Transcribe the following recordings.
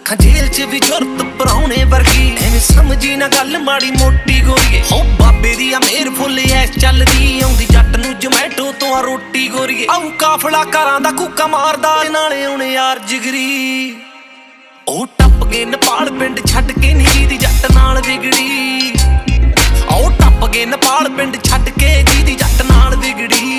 ਰੱਖਾਂ ਜੇਲ੍ਹ 'ਚ ਵੀ ਜੁਰਤ ਪਰਾਉਣੇ ਵਰਗੀ। ਐਵੇਂ ਸਮਝੀ ਨਾ ਗੱਲ ਮਾੜੀ ਮੋਟੀ ਗੋਰੀਏ, ਹੋ ਬਾਬੇ ਦੀ ਆ ਮੇਰ ਫੁੱਲ ਐਸ ਚੱਲਦੀ। ਆਉਂਦੀ ਜੱਟ ਨੂੰ ਜਮੈਟੋ ਤੋਂ ਆ ਰੋਟੀ ਗੋਰੀਏ। ਆਉ ਕਾਫਲਾ ਘਰਾਂ ਦਾ ਕੂਕਾ ਮਾਰਦਾ, ਨਾਲੇ ਆਉਣੇ ਯਾਰ ਜਿਗਰੀ। ਉਹ ਟੱਪ ਗਏ ਨੇਪਾਲ ਪਿੰਡ ਛੱਡ ਕੇ ਨੀ ਜਿਹਦੀ ਜੱਟ ਨਾਲ ਵਿਗੜੀ। ਉਹ ਟੱਪ ਗਏ ਨੇਪਾਲ ਪਿੰਡ ਛੱਡ ਕੇ ਜਿਹਦੀ ਜੱਟ ਨਾਲ ਵਿਗੜੀ।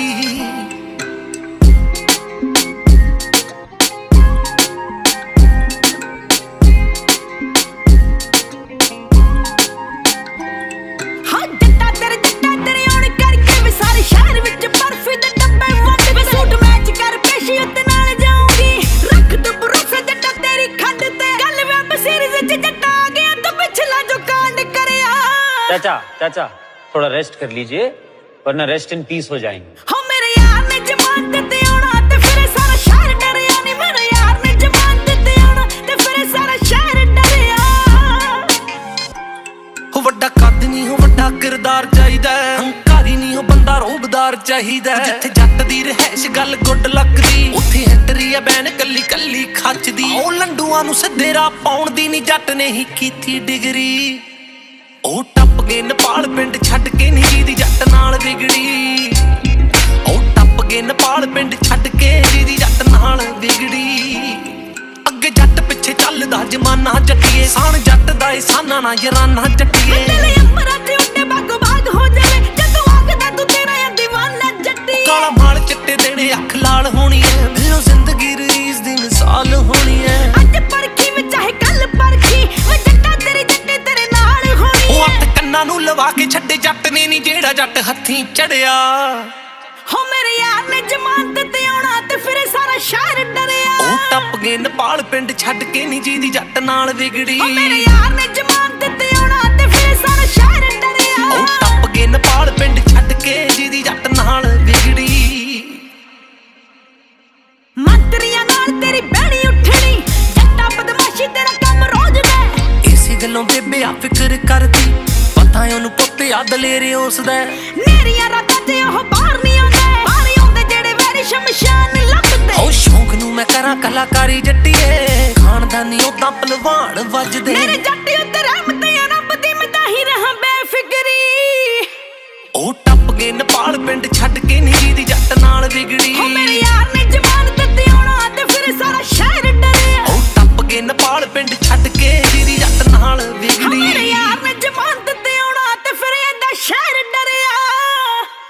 चाचा चाचा थोड़ा रेस्ट कर लीजिए वरना रेस्ट इन पीस हो जाएंगे। हो मेरे यार ने जमानत ते आना ते फिर सारा शहर डरिया नी। मेरे यार ने जमानत ते आना ते फिर सारा शहर डरिया। हो वड्डा कद नहीं हो वड्डा किरदार चाहिदा, हंकारी नहीं हो बंदा रोबदार चाहिदा। जिथे जट दी रहैश गल गुड लकदी, उत्थे एंट्री है बैन कल्ली कल्ली खचदी। ओ लंडूआं नूं सिद्धे राह पाउण दी नी जट ने ही कीती डिगरी। ਉਹ ਟੱਪ ਗਏ ਨੇਪਾਲ ਪਿੰਡ ਛੱਡ ਕੇ ਨੀ ਜਿਹਦੀ ਜੱਟ ਨਾਲ ਵਿਗੜੀ। ਉਹ ਟੱਪ ਗਏ ਨੇਪਾਲ ਪਿੰਡ ਛੱਡ ਕੇ ਜਿਹਦੀ ਜੱਟ ਨਾਲ ਵਿਗੜੀ। ਅੱਗੇ ਜੱਟ ਪਿੱਛੇ ਚੱਲਦਾ ਜਮਾਨਾ ਜੱਟੀਏ, ਸਾਨ ਜੱਟ ਦਾ ਏ ਸਾਨਾ ਨਾ ਯਾਰਾਨਾ ਜੱਟੀਏ। ਤੇਰੇ ਅੰਬਰਾਂ ਤੇ ਉੱਡੇ ਬਾਗੋ ਬਾਗ ਹੋ ਜਾਵੇ ਜਦੋਂ ਆਖਦਾ ਤੂੰ ਤੇਰਾ ਆ ਦੀਵਾਨਾ ਜੱਟੀ। ਕਾਲਾ ਮਾਲ ਚਿੱਟੇ ਦੇਣੇ ਅੱਖ ਲਾਲ ਹੋਣੀ ਐ, ਦਿਲੋਂ ਜ਼ਿੰਦਗੀ ਰੀਸ ਦੀ ਮਿਸਾਲ ਹੋਣੀ ਐ। ਅੱਜ ਪਰਖੀ ਵਿੱਚ ਚਾਹੇ ਕੱਲ ਪਰਖੀ ਵੇ ਜੱਟਾ ਤੇਰੇ ਜੱਟੇ ਤੇਰੇ ਨਾਲ ਹੋਣੀ। ਉਹ ਅੱਤ ਕੰਨਾਂ ਨੂੰ ਲਵਾ ਕੇ ਛੱਡੇ ਜੱਟ ਨੇ ਨੀ ਜਿਹੜਾ ਜੱਟ ਹੱਥੀਂ ਚੜਿਆ। ਹੋ ਮੇਰੇ ਯਾਰ ਨੇ ਜਮਾਨਤ ਤੇ ਆਉਣਾ ਤੇ ਫਿਰ ਸਾਰਾ ਸ਼ਹਿਰ ਡਰਿਆ। ਉਹ ਟੱਪ ਗਏ ਨੇਪਾਲ ਪਿੰਡ ਛੱਡ ਕੇ ਨੀ ਜਿਹਦੀ ਜੱਟ ਨਾਲ ਵਿਗੜੀ। ਹੋ ਮੇਰੇ ਯਾਰ ਨੇ ਜਮਾਨਤ ਤੇ ਆਉਣਾ ਤੇ ਫਿਰ ਸਾਰਾ ਸ਼ਹਿਰ ਡਰਿਆ। ਉਹ ਟੱਪ ਗਏ ਨੇਪਾਲ ਪਿੰਡ ਛੱਡ ਕੇ ਜਿਹਦੀ ਜੱਟ ਨਾਲ ਵਿਗੜੀ। ਮੰਤਰੀਆਂ ਨਾਲ ਤੇਰੀ ਬਹਿਣੀ ਉੱਠਣੀ, ਜੱਟਾ ਬਦਮਾਸ਼ੀ ਤੇਰਾ ਕੰਮ ਰੋਜ਼ ਦਾ। ਇਸੇ ਗੱਲੋਂ ਬੇਬੇ ਆ ਫਿਕਰ ਕਰਦੀ, ਪਤਾ ਏ ਉਹਨੂੰ ਪੁੱਤ ਆ ਦਲੇਰੇ ਉਸਦਾ। ਮੇਰੀਆਂ ਰਾਤਾਂ 'ਚ ਉਹ ਬਾਹਰ ਨਹੀਂ ਆਉਂਦੇ, ਬਾਹਰ ਆਉਂਦੇ ਜਿਹੜੇ ਵੈਰੀ ਸ਼ਮਸ਼ਾਨ ਲੱਭਦੇ। ਉਹ ਸ਼ੌਂਕ ਨੂੰ ਮੈਂ ਕਰਾਂ ਕਲਾਕਾਰੀ ਜੱਟੀਏ, ਖਾਨਦਾਨੀ ਉਦਾਂ ਪਹਿਲਵਾਨ ਵੱਜਦੇ। ਮੇਰੇ ਜੱਟ ਉੱਤੇ ਰਹਿਮਤ ਆ ਰੱਬ ਦੀ, ਮੈਂ ਤਾਂ ਹੀ ਰਹਾਂ ਬੇਫਿਕਰੀ। ਉਹ ਟੱਪ ਗਏ ਨੇਪਾਲ ਪਿੰਡ ਛੱਡ ਕੇ ਨੀ ਜਿਹਦੀ ਜੱਟ ਨਾਲ ਵਿਗੜੀ। ਹੋ ਮੇਰੇ ਯਾਰ ਨੇ ਜਮਾਨਤ ਤੇ ਆਉਣਾ ਤੇ ਫਿਰ ਸਾਰਾ ਸ਼ਹਿਰ ਡਰਿਆ। ਉਹ ਟੱਪ ਗਏ ਨੇਪਾਲ ਪਿੰਡ ਛੱਡ ਕੇ ਜਿਹਦੀ ਜੱਟ ਨਾਲ ਵਿਗੜੀ।